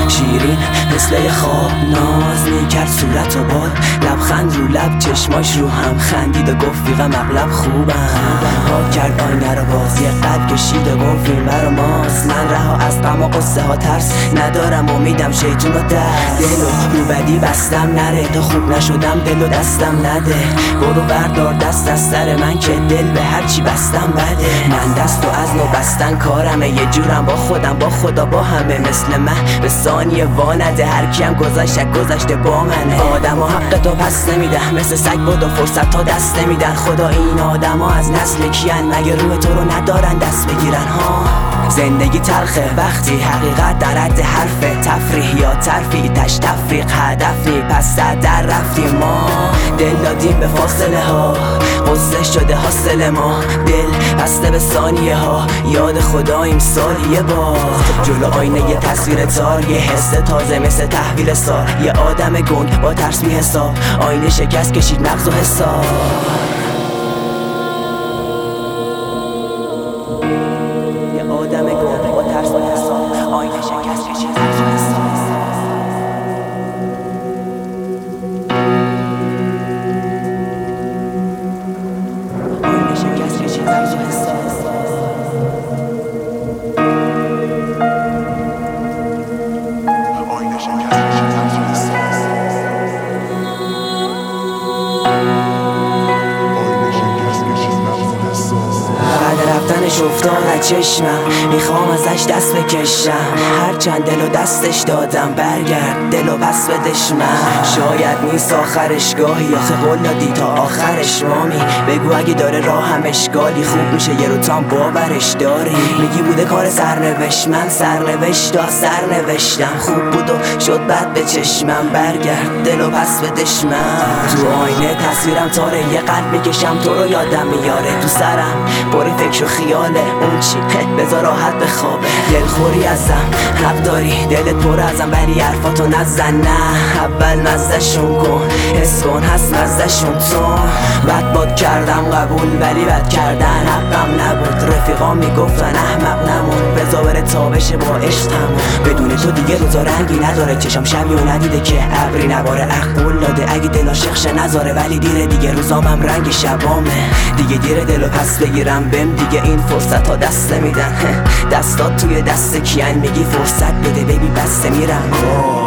شیرین مثل یه خواب ناز میکرد صورت و بال، لبخند رو لب چشماش رو هم خندید و گفت فیقم اغلب خوبم. ها کرد آینه رو باز، یه قد کشید و گفت این برا ماست. من رها از غم و قصه ها ترس ندارم، امیدم شیطون رو دست. دل رو بدی بستم نره، تا خوب نشدم دل و دستم نده. برو بردار دست از سر من که دل به هرچی بستم بده. من دست و از نو بستن کارمه، یه جورم با خودم با خدا با همه. مثل من به ثانیه وانده، هر کیم گذشته با منه. آدم ها حق تو پس نمیده، مثل سگ بود و فرصت تا دست نمیدن. خدا این آدم ها از نسل کیان، مگه روح تو رو ندارن دست بگیرن ها. زندگی تلخه وقتی حقیقت در حد حرف، تفریح یا ترفیع تش تفریق هدف نی، پس در رفتیم ما. دل دادیم به فاصله ها، قصه شده حاصل ما. دل بسته به ثانیه ها، یاد خداییم سال یه بار. جلو آینه یه تصویر تار، یه حس تازه مثل تحویل سال. یه آدم گنگ با ترس بی حساب، آینه شکست کشید مغز و حساب. آدم گم با ترس و حساب، آینه شکست کشید مغز و حساب. آینه شکست کشید مغز و حساب. آینه شکست کشید مغز و حساب. بعد رفتنش افتاد از چشمم، میخوام ازش دست بکشم. هرچند دل و دستش دادم، برگرد دل و پس بدش من. شاید نیست آخرش گاهی، آخه قول دادی تا آخرش مامی. بگو اگه داره راه هم اشکالی، خوب میشه یه رو تام باورش داری. میگی بوده کار سرنوشت، من سرنوشت تا سرنوشتم. خوب بود و شد بد به چشمم، برگرد دل و پس بدش من. تو آینه تصویرم تاره، یه قلب میکشم تو رو یادم میاره. تو سرم پر فکر و خیاله، اون چی بذار راحت بخوابه. دلخوری ازم حق داری، دلت پر ازم ولی حرفاتو نزن. نه اول مزدشون کن، حس کن هست مزدشون تون. بد باد کردم قبول، ولی بد کردن حقم نبود. رفیقا میگفتن احمق نمون، بذار بره تا بشه با عشق تموم. بدون تو دیگه روزا رنگی نداره، چشم شبی و ندیده که ابری نباره. قول داده اگه دل عاشقش نذاره، ولی دیره دیگه روزامم رنگ شبامه. دیگه دیره دلو پس بگیرم بهم، دیگه این فرصت ها دست نمیدن. دستات توی دست کیان، میگی فرصت بده ببی بسته میرم.